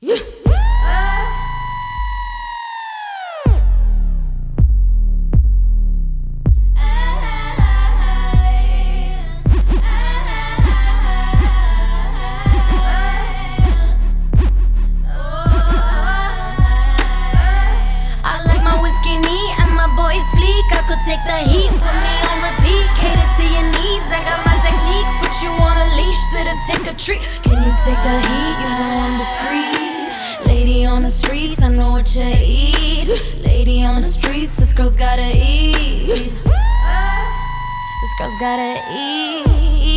Take the heat, put me on repeat. Cater to your needs, I got my techniques. Put you on a leash, sit and take a treat. Can you take the heat? You know I'm discreet. Lady on the streets, I know what you eat. Lady on the streets, this girl's gotta eat. This girl's gotta eat.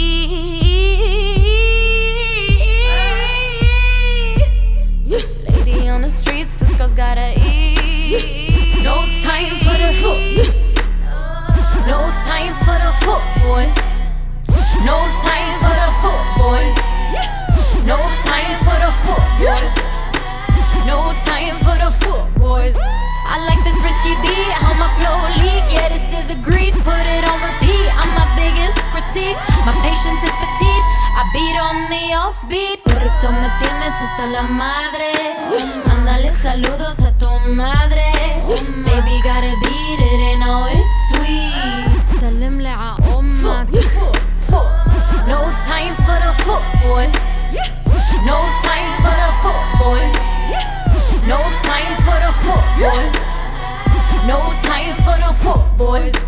Lady on the streets, this girl's gotta eat. No time for the foot. No time for the foot boys. No time for the foot boys. No time for the foot boys. No time for the foot boys. I like this risky beat, how my flow leak. Yeah, this is a greed, put it on repeat. I'm my biggest critique, my patience is petite. I beat on the offbeat. Burrito, me tienes hasta la madre. Mándale saludos a tu madre. Baby, gotta beat it and oh, it's sweet. سلم لي ع أمك. No time for the foot boys. No time for the foot boys. No time for the foot boys. No time for the foot boys.